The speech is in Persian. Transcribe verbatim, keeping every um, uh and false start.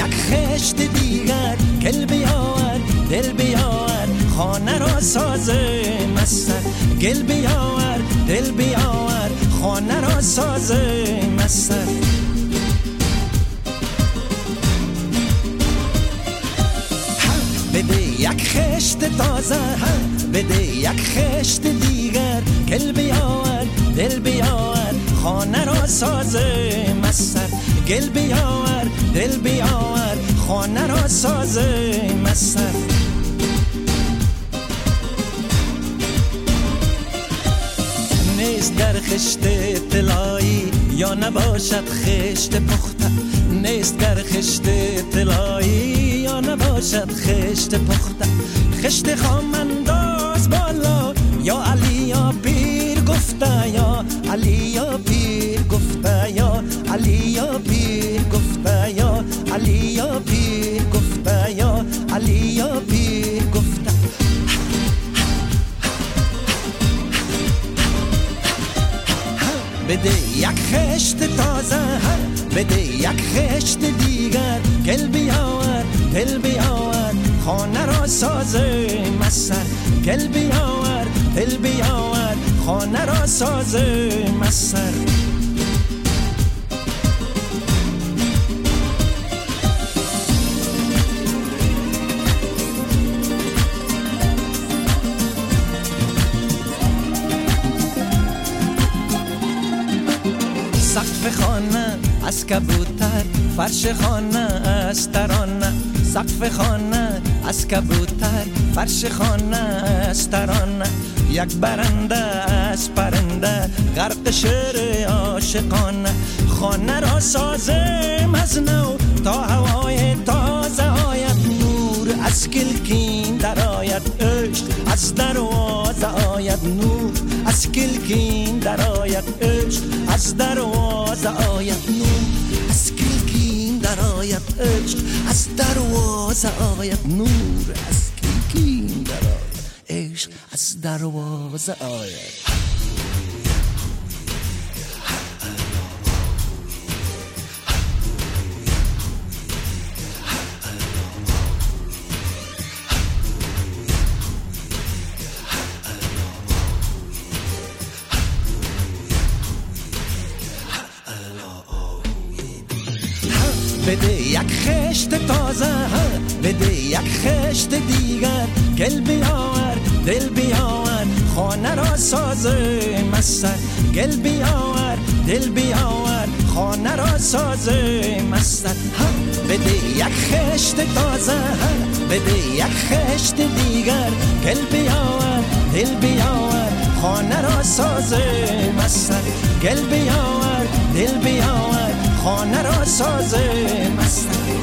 یک خشت دیگر گل بیاور دل بیاور خانه را ساز مستر گل بیاور دل بیاور خانه را ساز مستر بده یک خشت تازه بده یک خشت دیگر گل بیاور دل بیاور خانه را ساز مستر گل بیاور دل بیاور خانه را ساز مستر نیست در خشت طلایی یا نباشد خشت پخته نیست در خشت طلایی یا نباشد خشت پخته خشت خام انداز بالا یا علی یا پیر گفته یا علی یا پیر گفته یا علی یا پیر گفته یا علی یا پیر گفته یا علی یا پیر گفته بده یک خشت تازه بده یک خشت دیگر گل بیاور دل بیاور خانه را ساز مستر گل بیاور دل بیاور خانه را ساز مستر سقف خانه از کبوتر فرش خانه از ترانه سقف خانه از کبوتر فرش خانه از ترانه یک برنده از پرنده غرق شعر عاشقانه خانه را سازم از نو تا هوای تازه آید نور از کلکین در آید عشق از دروازه آید نور از کلکین در آید عشق از دروازه آید نور از کلکین در آید عشق از دروازه آید نور از کلکین در آید عشق از دروازه آید بده یک خشت تازه بده یک خشت دیگر گل بیاور دل بیاور خانه را ساز مستر گل بیاور دل بیاور خانه را ساز مستر بده یک خشت تازه بده یک خشت دیگر گل بیاور دل بیاور خانه را ساز مستر گل بیاور دل بیاور خانه را ساز مستر